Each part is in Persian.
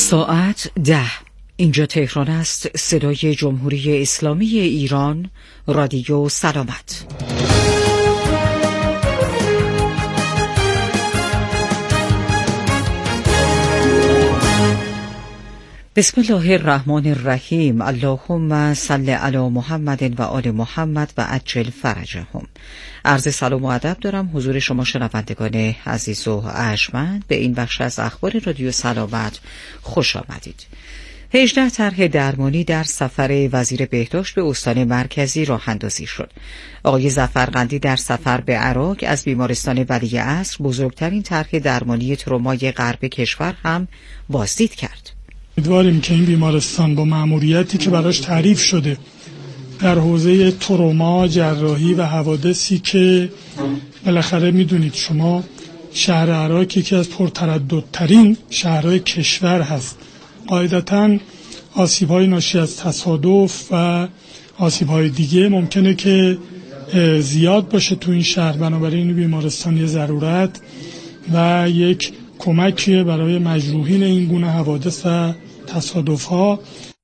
ساعت 10. اینجا تهران است. صدای جمهوری اسلامی ایران، رادیو سلامت. بسم الله الرحمن الرحیم. اللهم صل علی محمد و آل محمد و عجل فرجهم. عرض سلام و ادب دارم حضور شما شنوندگان عزیز و ارجمند. به این بخش از اخبار رادیو سلامت خوش آمدید. 18 طرح درمانی در سفر وزیر بهداشت به استان مرکزی راه اندازی شد. آقای ظفرقندی در سفر به عراق از بیمارستان ولیعصر بزرگترین طرح درمانی ترومای غرب کشور هم بازدید کرد. امیدواریم که این بیمارستان با مأموریتی که براش تعریف شده در حوزه تروما، جراحی و حوادثی که بالاخره میدونید شما شهر عراق یکی از پرترددترین شهرهای کشور هست. قاعدتاً آسیب‌های ناشی از تصادف و آسیب‌های دیگه ممکنه که زیاد باشه تو این شهر، بنابراین این بیمارستان یه ضرورت و یک کمکیه برای مجروحین این گونه حوادث و تصادف‌ها.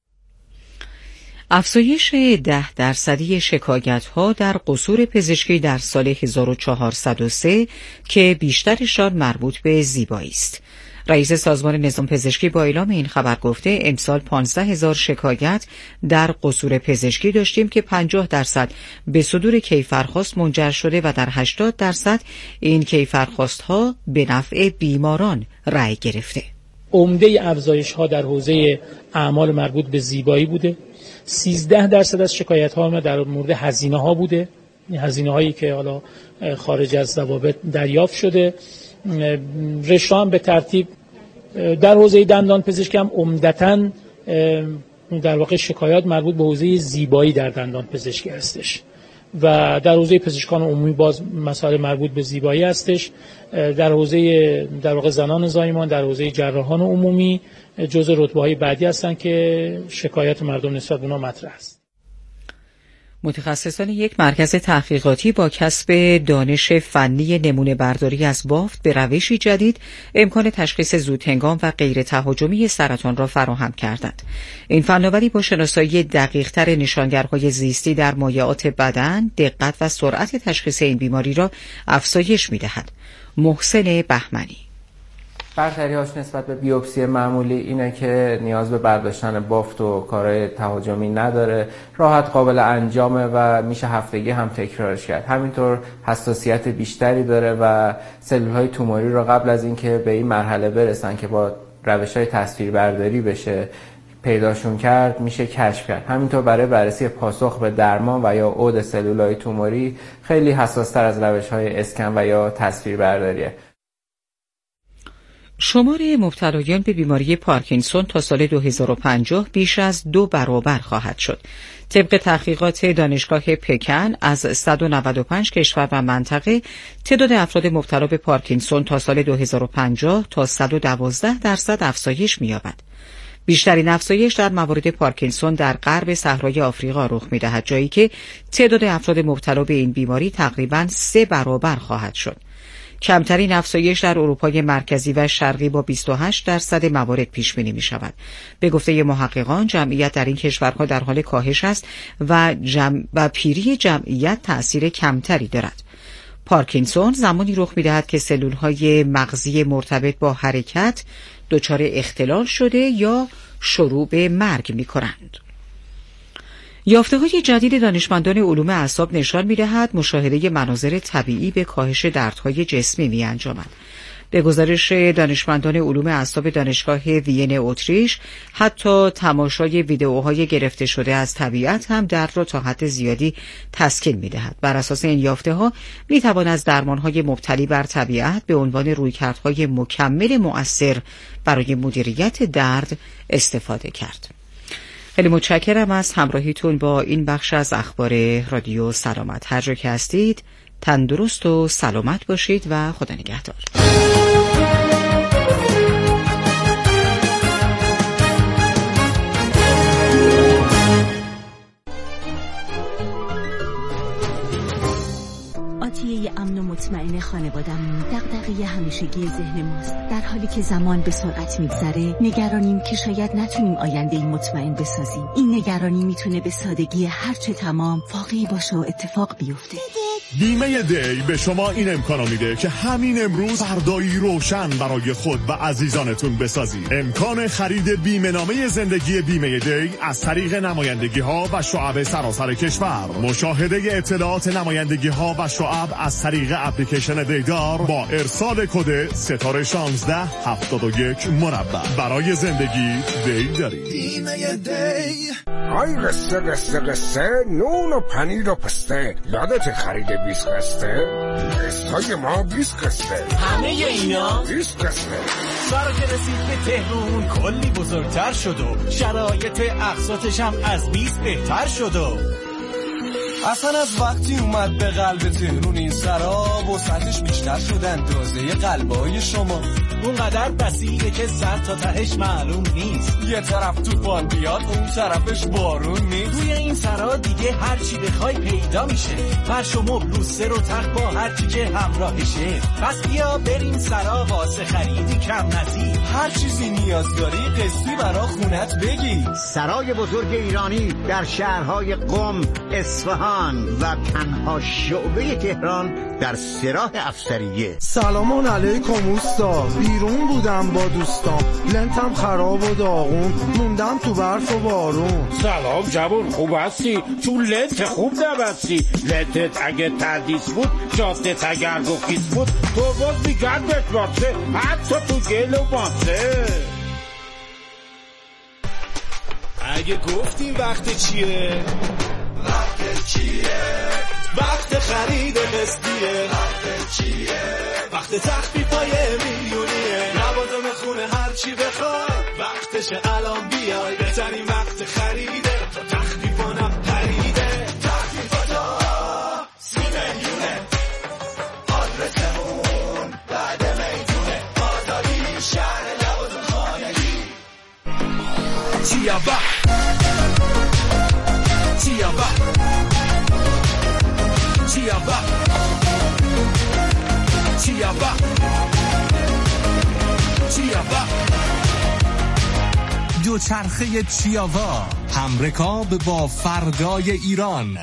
افزایش 10% شکایت‌ها در قصور پزشکی در سال 1403 که بیشترشان مربوط به زیبایی است. رئیس سازمان نظام پزشکی با اعلام این خبر گفته امسال 15,000 شکایت در قصور پزشکی داشتیم که 50% به صدور کیفرخواست منجر شده و در 80% این کیفرخواست‌ها به نفع بیماران رأی گرفته. عمده افزایش‌ها در حوزه اعمال مربوط به زیبایی بوده. 13% از شکایت‌ها در مورد هزینه‌ها بوده. هزینه‌هایی که حالا خارج از ضوابط دریافت شده. رشته هم به ترتیب در حوزه دندان پزشکی هم عمدتاً در واقع شکایات مربوط به حوزه زیبایی در دندان پزشکی هستش و در حوزه پزشکان عمومی باز مسائل مربوط به زیبایی هستش. در حوزه در واقع زنان زایمان، در حوزه جراحان عمومی جزء رتبه‌های بعدی هستن که شکایات مردم نسبت به اونها مطرح است. متخصصان یک مرکز تحقیقاتی با کسب دانش فنی نمونه برداری از بافت به روشی جدید امکان تشخیص زودهنگام و غیر تهاجمی سرطان را فراهم کردند. این فناوری با شناسایی دقیق‌تر نشانگرهای زیستی در مایعات بدن، دقت و سرعت تشخیص این بیماری را افزایش می‌دهد. محسن بهمنی: برتری‌هاش نسبت به بیوپسی معمولی اینه که نیاز به برداشتن بافت و کارهای تهاجمی نداره، راحت قابل انجامه و میشه هفتگی هم تکرارش کرد. همینطور حساسیت بیشتری داره و سلول‌های توموری رو قبل از اینکه به این مرحله برسن که با روش‌های تصویربرداری بشه پیداشون کرد میشه کشف کرد. همینطور برای بررسی پاسخ به درمان و یا عود سلول‌های توموری خیلی حساس‌تر از روش‌های اسکن و یا تصویربرداریه. شمار مبتلایان به بیماری پارکینسون تا سال 2050 بیش از 2 برابر خواهد شد. طبق تحقیقات دانشگاه پکن از 195 کشور و منطقه تعداد افراد مبتلا به پارکینسون تا سال 2050 تا 112% افزایش می‌یابد. بیشترین افزایش در موارد پارکینسون در غرب صحرای آفریقا رخ می‌دهد، جایی که تعداد افراد مبتلا به این بیماری تقریباً 3 برابر خواهد شد. کمترین افزایش در اروپای مرکزی و شرقی با 28% موارد پیش بینی می شود. به گفته محققان جمعیت در این کشورها در حال کاهش است و پیری جمعیت تأثیر کمتری دارد. پارکینسون زمانی رخ می دهد که سلولهای مغزی مرتبط با حرکت دچار اختلال شده یا شروع به مرگ می کنند. یافته‌های جدید دانشمندان علوم اعصاب نشان می‌دهد مشاهده مناظر طبیعی به کاهش دردهای جسمی می‌انجامد. به گزارش دانشمندان علوم اعصاب دانشگاه وین اتریش، حتی تماشای ویدئوهای گرفته شده از طبیعت هم درد را تا حد زیادی تسکین می‌دهد. بر اساس این یافته‌ها می‌توان از درمان‌های مبتنی بر طبیعت به عنوان رویکردهای مکمل مؤثر برای مدیریت درد استفاده کرد. خیلی متشکرم از همراهیتون با این بخش از اخبار رادیو سلامت. هر جا که هستید تندرست و سلامت باشید و خدا نگهدار. آتیه امن و مطمئن خانواده‌مون دغدغه همیشگی ذهن ماست. در حالی که زمان به سرعت میگذره، نگرانیم که شاید نتونیم آینده‌ای مطمئن بسازیم. این نگرانی میتونه به سادگی هرچه تمام واقعی باشه و اتفاق بیفته. بیمه دی به شما این امکانو میده که همین امروز فردایی روشن برای خود و عزیزانتون بسازید. امکان خرید بیمه نامه زندگی بیمه دی از طریق نمایندگی ها و شعب سراسر کشور. مشاهده اطلاعات نمایندگی ها و شعب از طریق اپلیکیشن دیدار با ارسال کد ستاره 1671 مربع. برای زندگی دی دارید. بیمه دی. آی قصه قصه قصه، نون و پنیر و پسته، یادت خرید 20 قسطه؟ قسطای ما 20 قسطه، همه اینا 20 قسطه. سارا که رسید به تهرون کلی بزرگتر شد و شرایط اقساطش هم از 20 بهتر شد و اصلا از وقتی اومد به قلب تهرون این سرا وسعتش بیشتر شد اندازه قلبای شما. اونقدر بسیده که سر تا تهش معلوم نیست. یه طرف طوفان بیاد اون طرفش بارون نیست. توی این سرا دیگه هر چی بخوای پیدا میشه. فرش و مبل و سر و تخت با هر چی که همراهشه. پس بیا بریم سرا واسه خریدی کم نزید. هر چیزی نیاز داری قسطی برا خونت بگی. سرای بزرگ ایرانی در شهرهای قم، اصفهان و تنها شعبه تهران در سراح افسریه. سلام علیکم اوستا، بیرون بودم با دوستام، لنتم خراب و داغون، موندم تو برف و بارون. سلام جوون، خوب هستی؟ تو لنت خوب نبستی. لنتت اگه تردیس بود، جادت اگر گفیز بود، تو باز میگرد بشمارسه، حتی تو گل و ماسه. اگه گفتیم وقت چیه؟ وقت چیه؟ وقت خرید قسطیه. وقت چیه؟ وقت تخفیفای میلیونیه. لوازم خونه هر چی بخوای وقتش الان بیای. بهترین وقت خریده تا تخفیفانم خریده. تخفیفاتا 30 میلیونه. آدرسمون بعد میدونه. آزادی شهر لوازم خانگی. چیا وقت چیا وقت چیابا چیابا چیابا دوچرخه چیاوا، همرکاب با فردای ایران.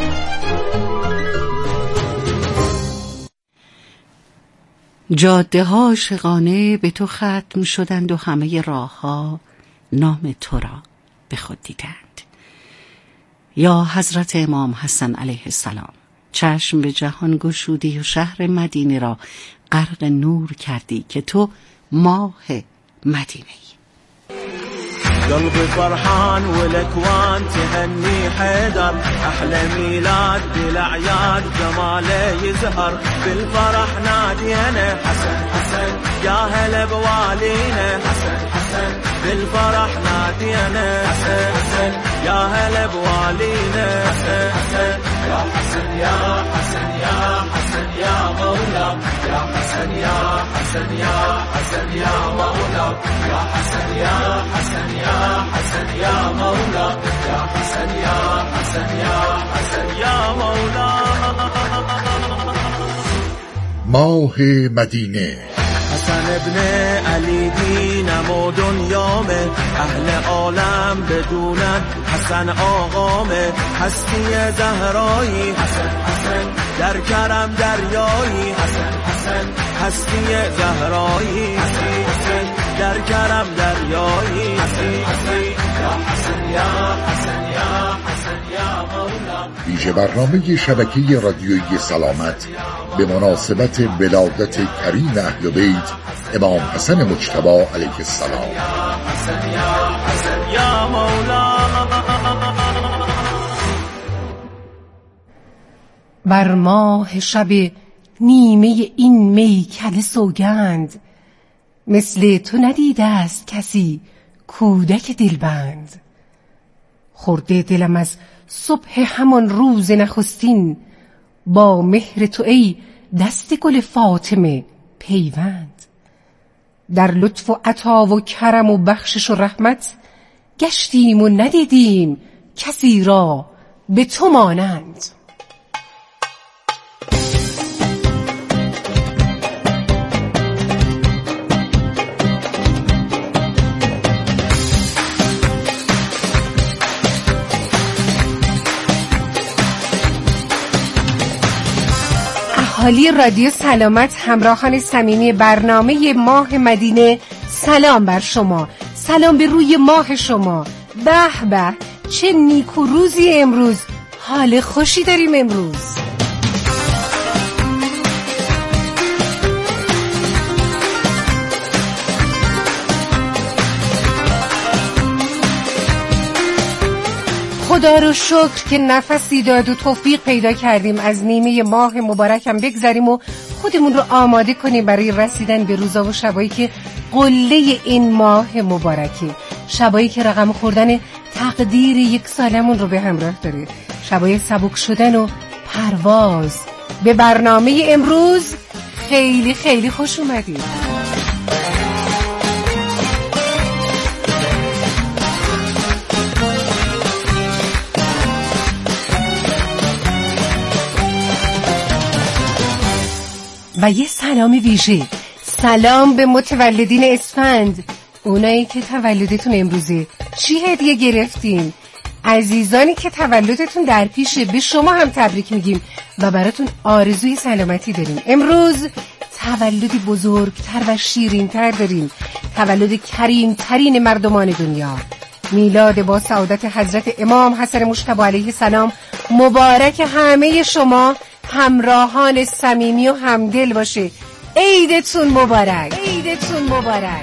جاده ها عاشقانه به تو ختم شدند و همه راه ها نام تو را به خود دیدند. یا حضرت امام حسن علیه السلام، چشم به جهان گشودی و شهر مدینه را غرق نور کردی که تو ماه مدینه ای. قلبي فرحان والاكوان تهني حيدر، احلى ميلاد بالاعياد جماله يزهر، بالفرح نادينا حسن حسن يا هلا بوالينا حسن حسن، بالفرح نادينا حسن حسن يا هلا بوالينا حسن حسن يا حسن يا حسن يا حسن يا مولا يا حسن يا حسن يا حسن يا مولا يا حسن يا حسن يا حسن يا مولا يا حسن يا حسن يا حسن يا مولا. ماه مدینه حسن ابن علی دینم و دنیامه، اهل عالم بدونن حسن آقامه، هستی زهرایی حسن حسن در کرم دریایی حسن حسن، هستی زهرایی حسن حسن در کرم دریایی حسن حسن یا حسن یا حسن یا حسن یا مولا. ویژه برنامه شبکه رادیویی سلامت به مناسبت ولادت کریم اهل بیت امام حسن مجتبی علیه السلام. یا حسن یا حسن یا مولا. بر ماه شب نیمه این میکده سوگند، مثل تو ندیده است کسی کودک دلبند. خورده دلم از صبح همان روز نخستین، با مهر تو ای دست گل فاطمه پیوند. در لطف و عطا و کرم و بخشش و رحمت، گشتیم و ندیدیم کسی را به تو مانند. اهالی رادیو سلامت، همراهان صمیمی برنامه ماه مدینه، سلام بر شما، سلام به روی ماه شما. به به چه نیکو روزی امروز، حال خوشی داریم امروز. خدا رو شکر که نفسی داد و توفیق پیدا کردیم از نیمه ماه مبارکم بگذریم و خودمون رو آماده کنیم برای رسیدن به روزا و شبایی که قله این ماه مبارکه، شبایی که رقم خوردن تقدیر یک سالمون رو به همراه داره، شبای سبک شدن و پرواز. به برنامه امروز خیلی خیلی خوش اومدید. و یه سلام ویژه، سلام به متولدین اسفند، اونایی که تولدتون امروزه. چی هدیه گرفتین؟ عزیزانی که تولدتون در پیشه، به شما هم تبریک میگیم و براتون آرزوی سلامتی داریم. امروز تولدی بزرگتر و شیرینتر داریم، تولد کریمترین مردمان دنیا، میلاد با سعادت حضرت امام حسن مجتبی علیه السلام. مبارک همه شما همراهان صمیمی و همدل باشه. عیدتون مبارک، عیدتون مبارک.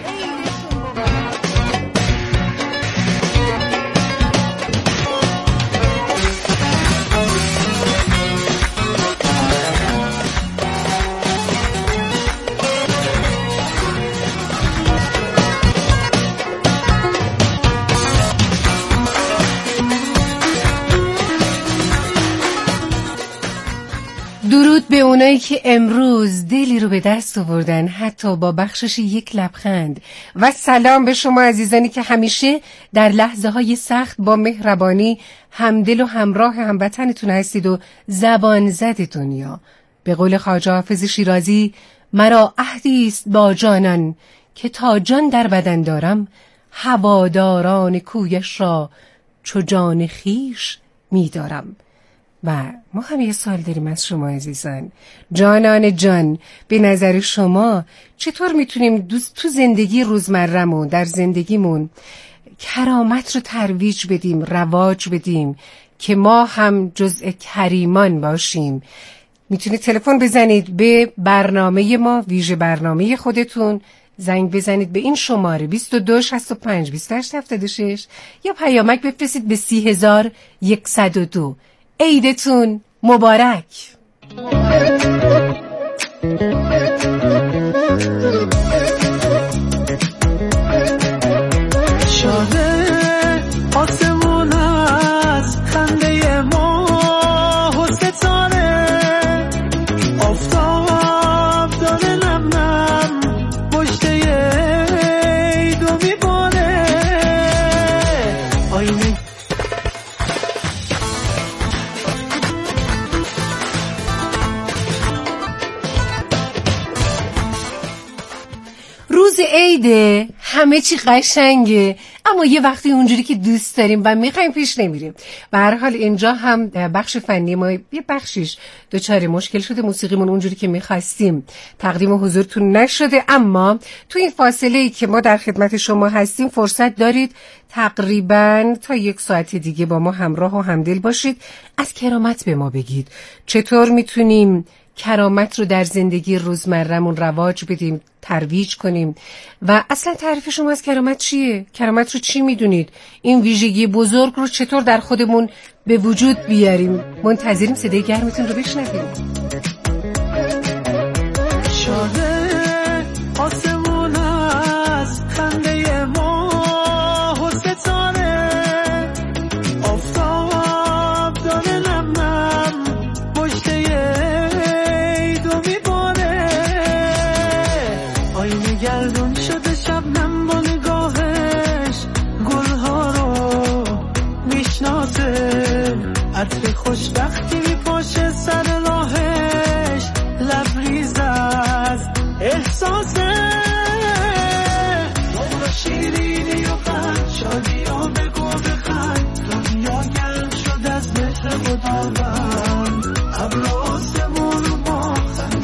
درود به اونایی که امروز دلی رو به دست آوردن، حتی با بخشش یک لبخند. و سلام به شما عزیزانی که همیشه در لحظه های سخت با مهربانی همدل و همراه هموطنتون هستید و زبان زد دنیا. به قول خواجه حافظ شیرازی، مرا عهدی است با جانان که تا جان در بدن دارم، هواداران کویش را چو جان خویش می‌دارم. و ما هم یه سوال داریم از شما عزیزان، جانان جان، به نظر شما چطور میتونیم تو زندگی روزمره‌مون، در زندگیمون کرامت رو ترویج بدیم، رواج بدیم که ما هم جزء کریمان باشیم؟ میتونید تلفن بزنید به برنامه ما، ویژه برنامه خودتون، زنگ بزنید به این شماره 22 65 28 76 یا پیامک بفرستید به 30102. عیدتون مبارک. شاده آسمون از خنده ماه و ستاره، آفتاب داره نم نم پشته عیدو میباره. آینه روز عیده، همه چی قشنگه، اما یه وقتی اونجوری که دوست داریم و میخوایم پیش نمیریم. به هر حال اینجا هم بخش فنی ما یه بخشیش دچار مشکل شده، موسیقیمون اونجوری که میخواستیم تقدیم حضورتون نشده، اما تو این فاصله‌ای که ما در خدمت شما هستیم فرصت دارید تقریباً تا 1 ساعت دیگه با ما همراه و همدل باشید. از کرامت به ما بگید، چطور میتونیم کرامت رو در زندگی روزمره‌مون رواج بدیم، ترویج کنیم و اصلا تعریف شما از کرامت چیه؟ کرامت رو چی میدونید؟ این ویژگی بزرگ رو چطور در خودمون به وجود بیاریم؟ منتظریم صدای گرمتون رو بشنویم. شاده آسمون از خنده ماه و ستاره، آفتاب داره نم نم پشته عیدو میباره. آینه گردون شده شبنم با نگاهش، گلها رو میشناسه، عطر خوشبختی میپاشه سر راهش، لبریز از احساسه. عمر شیرینی و قند، شادی ها بگو بخند، دنیا گرم شد از مهر و داغم، ابر آسمون و ما خنده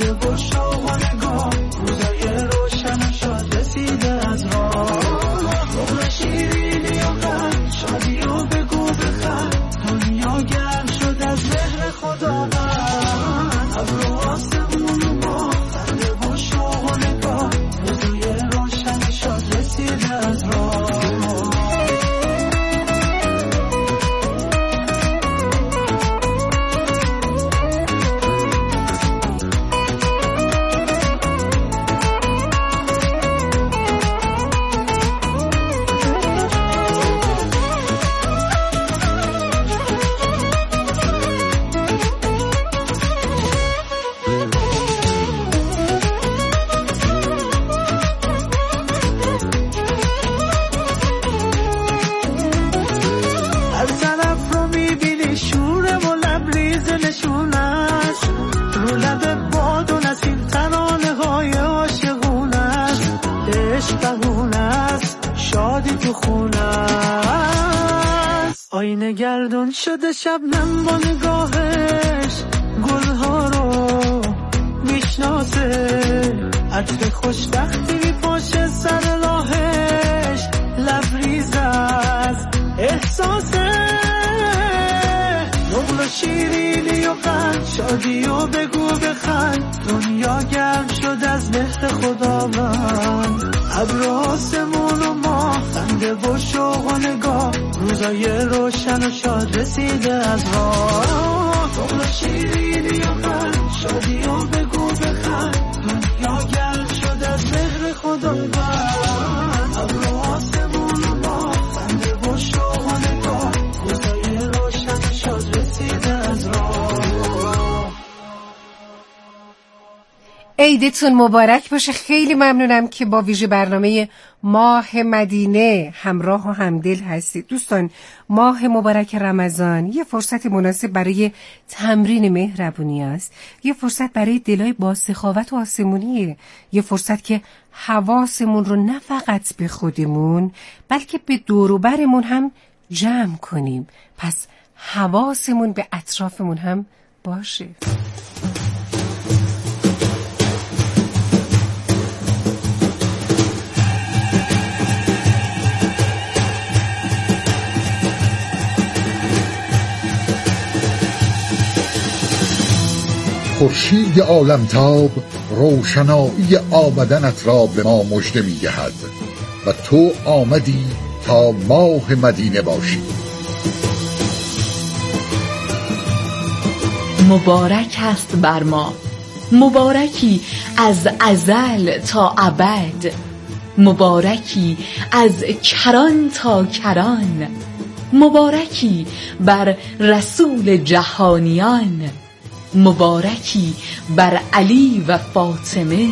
سرگردان شده شبنم با نگاهش گلها رو میشناسه، عطر خوشبختی میپاشه سر راهش، لبریز از احساسه، نقل و شیرینی و قند، شادی و بگو بخند، دنیا گرم شد از مهر خداوند، ابر آسمون و ماه، خنده و شوق و نگاه، روزای روشن و شاد رسیده از راه، نقل و شیرینی و قند، شادی و بگو بخند، دنیا گرم شد از مهر خداوند، ابر آسمون و ماه، خنده و شوق و نگاه، روزای روشن و شاد رسیده از راه. عیدتون مبارک باشه. خیلی ممنونم که با ویژه برنامه ماه مدینه همراه و همدل هستید. دوستان، ماه مبارک رمضان یه فرصت مناسب برای تمرین مهربونی است، یه فرصت برای دلای با سخاوت و آسمونیه، یه فرصت که حواسمون رو نه فقط به خودمون بلکه به دور و برمون هم جمع کنیم. پس حواسمون به اطرافمون هم باشه. خورشید عالمتاب روشنایی آمدنت را به ما مژده می‌دهد و تو آمدی تا ماه مدینه باشی. مبارک است بر ما، مبارکی از ازل تا ابد، مبارکی از کران تا کران، مبارکی بر رسول جهانیان، مبارکی بر علی و فاطمه.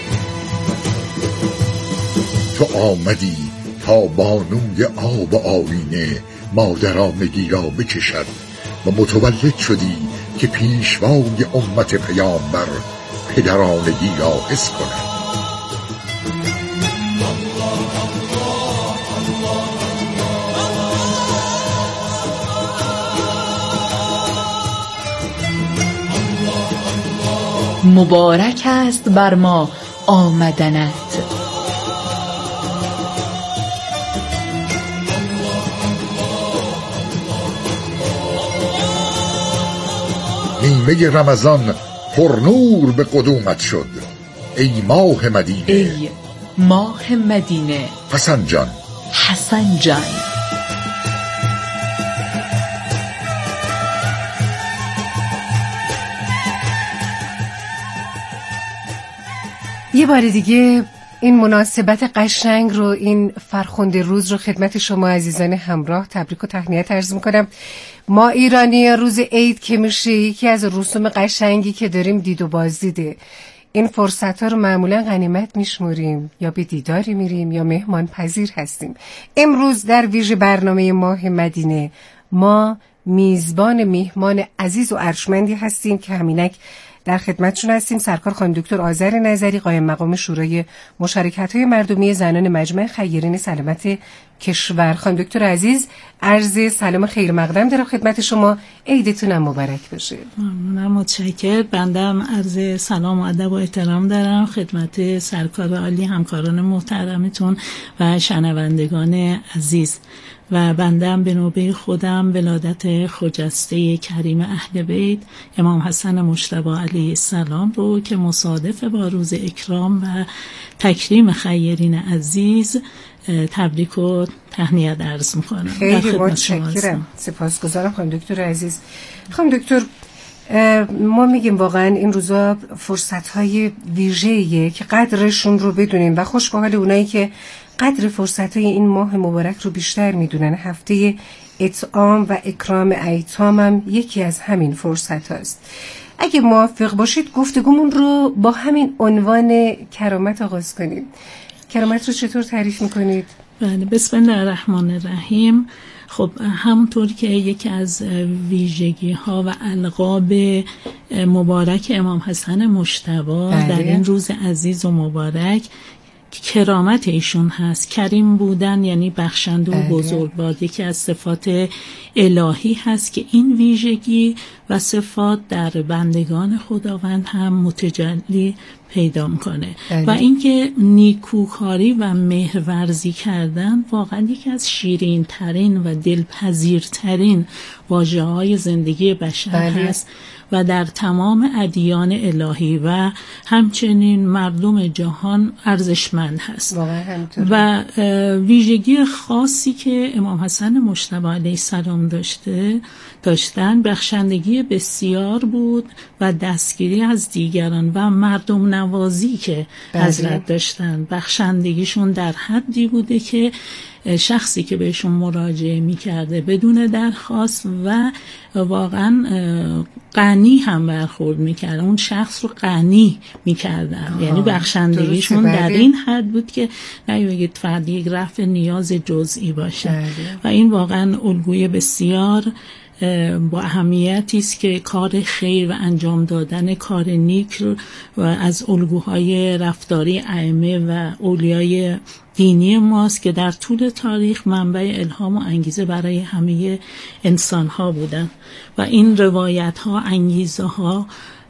تو آمدی تا بانوی آب آیینه مادرانگی را بکشد و متولد شدی که پیشوای امت پیامبر پدرانگی را حس کند. مبارک است بر ما آمدنت. نیمه رمضان پر نور به قدومت شد، ای ماه مدینه، ای ماه مدینه. حسن جان، حسن جان. یه بار دیگه این مناسبت قشنگ رو، این فرخنده روز رو خدمت شما عزیزان همراه تبریک و تهنیت عرض میکنم. ما ایرانی روز عید که میشه یکی از رسوم قشنگی که داریم دید و بازدیده. این فرصت ها رو معمولا غنیمت میشموریم، یا به دیداری میریم یا مهمان پذیر هستیم. امروز در ویژه برنامه ماه مدینه ما میزبان مهمان عزیز و ارجمندی هستیم که همینک در خدمتشون هستیم. سرکار خانم دکتر آذر نظری، قائم مقام شورای مشارکت‌های مردمی زنان مجمع خیرین سلامت کشور. خانم دکتر عزیز، عرض سلام خیر مقدم دارم خدمت شما. عیدتون هم مبارک باشه. ممنونم، متشکرم. بندم عرض سلام و ادب و احترام دارم خدمت سرکار عالی، همکاران محترمتون و شنوندگان عزیز. و بندم به نوبه خودم ولادت خجسته کریم اهل بیت امام حسن مجتبی علیه السلام رو که مصادف با روز اکرام و تکریم خیرین عزیز تبریک و تهنیت عرض میکنم. خیلی متشکرم، سپاسگزارم خانم دکتر عزیز. خانم دکتر، ما میگیم واقعا این روزا فرصت‌های ویژه‌ایه که قدرشون رو بدونیم و خوش به حال اونایی که قدر فرصت‌های این ماه مبارک رو بیشتر میدونن. هفته اطعام و اکرام ایتام هم یکی از همین فرصت هاست. اگه موافق باشید گفتگومون رو با همین عنوان کرامت آغاز کنیم. کرامت رو چطور تعریف میکنید؟ بله، بسم الله الرحمن الرحیم. خب همونطور که یکی از ویژگی ها و القاب مبارک امام حسن مجتبی در این روز عزیز و مبارک کرامت ایشون هست. کریم بودن یعنی بخشنده و بزرگوار، یکی از صفات الهی هست که این ویژگی و صفات در بندگان خداوند هم متجلی پیدا میکنه. و اینکه نیکوکاری و مهرورزی کردن واقعا یکی از شیرین ترین و دلپذیرترین واژه های زندگی بشر هست و در تمام ادیان الهی و همچنین مردم جهان ارزشمند هست. و ویژگی خاصی که امام حسن مجتبی علیه السلام داشتن بخشندگی بسیار بود و دستگیری از دیگران و مردم نوازی که حضرت داشتن. بخشندگیشون در حدی بوده که شخصی که بهشون مراجعه میکرده بدون درخواست و واقعا غنی هم برخورد میکردن، اون شخص رو غنی میکردن. یعنی بخشندگیشون در این حد بود که نمیگید فرد یک رفع نیاز جزئی باشه. و این واقعا الگوی بسیار با اهمیتی است که کار خیر و انجام دادن کار نیک و از الگوهای رفتاری ائمه و اولیای دینی ماست که در طول تاریخ منبع الهام و انگیزه برای همه انسان‌ها بودن. و این روایت‌ها، انگیزه‌ها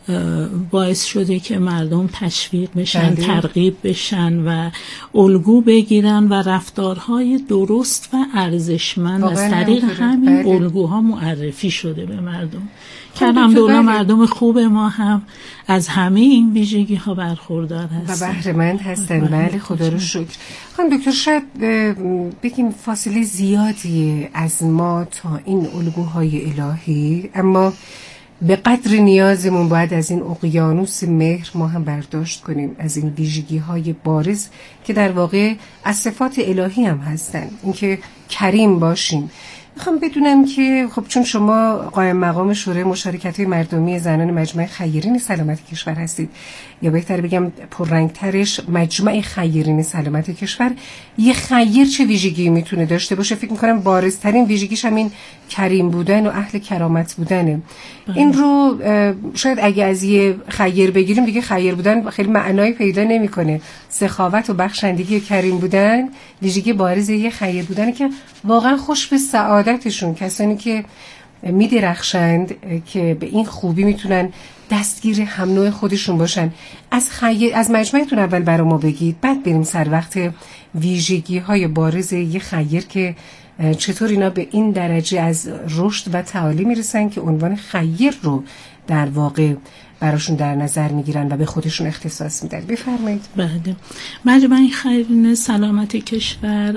باعث شده که مردم تشویق بشن، ترغیب بشن و الگو بگیرن و رفتارهای درست و ارزشمند از طریق همین الگوها معرفی شده به مردم. که الحمدلله مردم خوب ما هم از همه این ویژگی ها برخوردار هستن و بهره‌مند هستن. بله خدا رو شکر. خانم دکتر شاید بگیم فاصله زیادی از ما تا این الگوهای الهی، اما به قدر نیازمون باید از این اقیانوس مهر ما هم برداشت کنیم، از این ویژگی های بارز که در واقع از صفات الهی هم هستن. اینکه کریم باشیم. میخوام بدونم که خب چون شما قائم مقام شورای مشارکت‌های مردمی زنان مجمع خیرین سلامت کشور هستید، یا بهتر بگم پررنگترش مجمع خیرین سلامت کشور، یه خیر چه ویژگی میتونه داشته باشه؟ فکر میکنم بارزترین ویژگیش همین کریم بودن و اهل کرامت بودنه. این رو شاید اگه از یه خیر بگیریم دیگه خیر بودن خیلی معنایی پیدا نمیکنه. سخاوت و بخشندگی و کریم بودن ویژگی بارز یه خیر بودنه که واقعا خوش به سعادتشون، کسانی که میدرخشند که به این خوبی میتونن دستگیر هم نوع خودشون باشن. از مجمعتون اول برای ما بگید، بعد بریم سر وقت ویژگی های بارز یه خیر که چطور اینا به این درجه از رشد و تعالی میرسن که عنوان خیر رو در واقع براشون در نظر میگیرن و به خودشون اختصاص میدن. بفرمایید. بله، مجمع خیرین سلامت کشور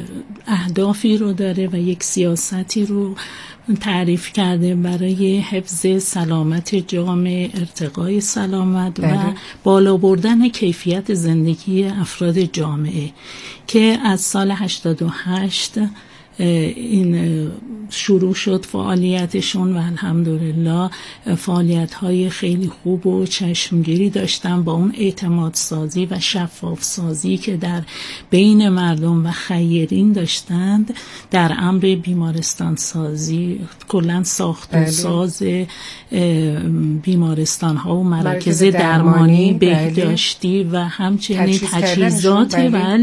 اهدافی رو داره و یک سیاستی رو تعریف کرده برای حفظ سلامت جامعه، ارتقای سلامت و بالا بردن کیفیت زندگی افراد جامعه که از سال 88 این شروع شد فعالیتشون و الحمدلله فعالیت‌های خیلی خوب و چشمگیری داشتن با اون اعتماد سازی و شفاف سازی که در بین مردم و خیرین داشتند در امر بیمارستان سازی، کلاً ساخت و ساز بیمارستان ها و مراکز درمانی بهداشتی و همچنین تجهیزات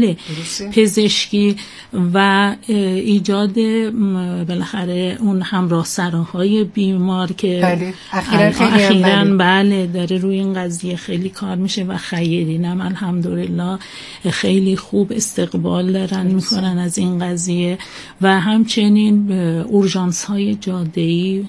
پزشکی و ایجاد بالاخره اون همراه سراهای بیمار که اخیراً داره روی این قضیه خیلی کار میشه و خیرین هم الحمدلله خیلی خوب استقبال دارن میکنن از این قضیه. و همچنین اورژانس های جاده‌ای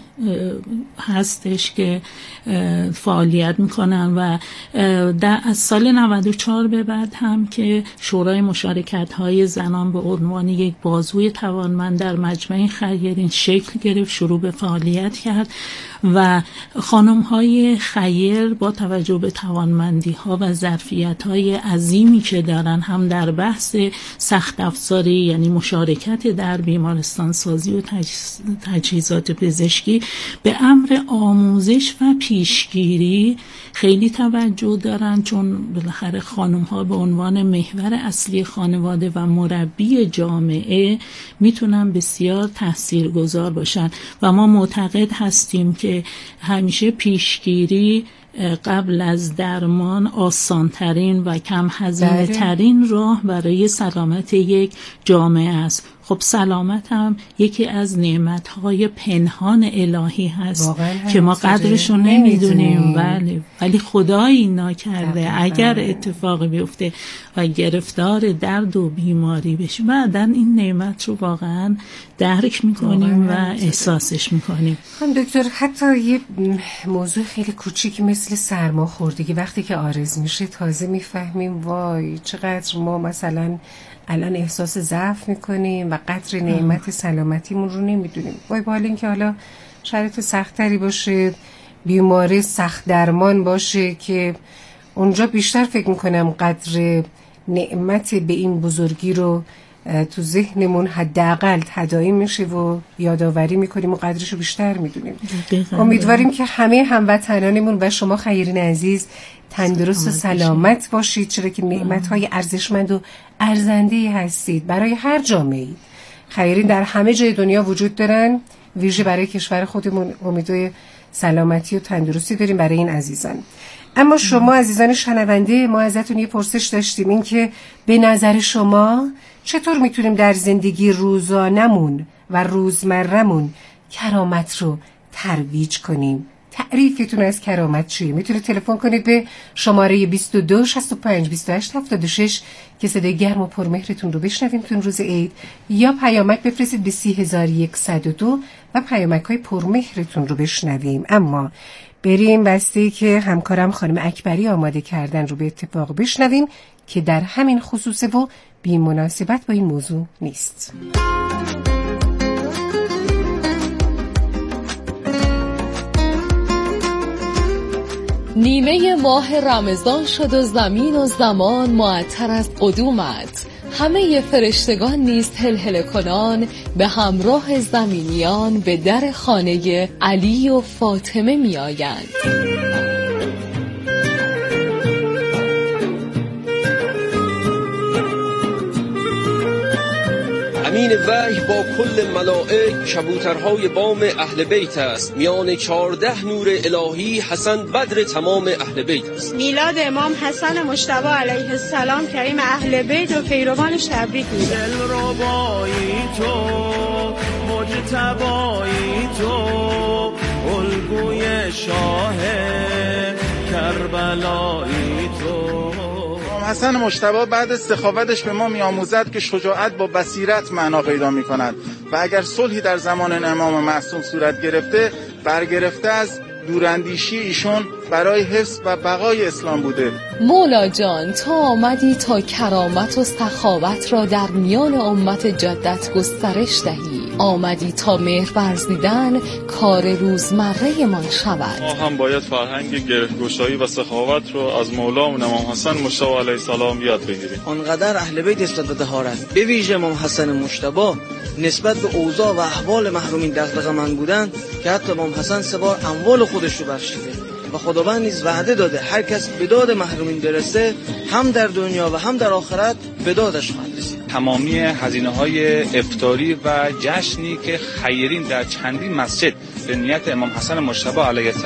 هستش که فعالیت میکنن و از سال 94 به بعد هم که شورای مشارکت های زنان به عنوان یک بازوی توانمند در مجمع خیرین شکل گرفت، شروع به فعالیت کرد و خانم های خیر با توجه به توانمندی ها و ظرفیت های عظیمی که دارن هم در بحث سخت افزاری یعنی مشارکت در بیمارستان سازی و تجهیزات پزشکی به امر آموزش و پیشگیری خیلی توجه دارن، چون بالاخره خانم ها به عنوان محور اصلی خانواده و مربی جامعه میتونن بسیار تاثیرگذار باشن و ما معتقد هستیم که همیشه پیشگیری قبل از درمان آسانترین و کم هزینه ترین راه برای سلامت یک جامعه است. خب سلامت هم یکی از نعمت‌های پنهان الهی هست که ما قدرشو نمیدونیم. بله، ولی خدا اینا کرده. اگر اتفاقی بیفته و گرفتار درد و بیماری بشیم، بعداً این نعمت رو واقعاً درک میکنیم و احساسش میکنیم. دکتر، حتی یه موضوع خیلی کوچیک مثل سرماخوردگی وقتی که عارض میشه تازه میفهمیم وای چقدر ما مثلا الان احساس ضعف میکنیم و قدر نعمت سلامتیمون رو نمیدونیم. وای با اینکه حالا شرایط سختری باشه، بیماری سخت درمان باشه، که اونجا بیشتر فکر میکنم قدر نعمت به این بزرگی رو تو ذهنمون حداقل تداعی میشه و یادآوری میکنیم و قدرشو بیشتر میدونیم. امیدواریم که همه هموطنانمون و شما خیرین عزیز تندرست و سلامت باشید، چرا که نعمت‌های ارزشمند و ارزنده‌ای هستید برای هر جامعه‌ای. خیرین در همه جای دنیا وجود دارن، ویژه برای کشور خودمون امیدواریم سلامتی و تندرستی داریم برای این عزیزان. اما شما عزیزان شنونده، ما ازتون یه پرسش داشتیم، این که به نظر شما چطور میتونیم در زندگی روزانمون و روزمرمون کرامت رو ترویج کنیم؟ تعریفتون از کرامت چیه؟ میتونید تلفن کنید به شماره 22 65 28 76 که صدای گرم و پرمهرتون رو بشنویم تو روز عید، یا پیامک بفرستید به 3102 و پیامک‌های پرمهرتون رو بشنویم. اما بریم بسته‌ای که همکارم خانم اکبری آماده کردن رو به اتفاق بشنویم که در همین خصوصه و بی مناسبت با این موضوع نیست. نیمه ماه رمضان شد و زمین و زمان معطر از قدومت، همه فرشتگان نیز هلهله کنان به همراه زمینیان به در خانه علی و فاطمه می آیند. امین وحی با کل ملائک کبوترهای بام اهل بیت است. میان 14 نور الهی حسن بدر تمام اهل بیت است. میلاد امام حسن مجتبی علیه السلام کریم اهل بیت و پیروانش تبریک میگم. دلربایی تو، مجتبایی تو، الگوی شاه کربلایی تو. حسن مجتبی بعد از سخاوتش به ما می‌آموزد که شجاعت با بصیرت معنا پیدا می‌کند و اگر صلحی در زمان امام معصوم صورت گرفته، برگرفته از دوراندیشی ایشون برای حفظ و بقای اسلام بوده. مولا جان، تا آمدی تا کرامت و سخاوت را در میان امت جدت گسترش دهی، آمدی تا مهر ورزیدن کار روزمره من شود. ما هم باید فرهنگ گره‌گشایی و سخاوت رو از مولامون امام حسن مجتبی علیه السلام یاد بگیریم. آنقدر اهل بیت نسبت به طهارت، به ویژه امام حسن مجتبی نسبت به اوضاع و احوال محرومین دغدغه‌مند بودند که حتی امام حسن 3 بار اموال خودش رو بخشیده و خداوند نیز وعده داده هر کس به داد محرومین برسه هم در دنیا و هم در آخرت به دادش خواهد رسید. تمامی هزینه‌های افطاری و جشنی که خیرین در چندین مسجد به نیت امام حسن مجتبی علیه السلام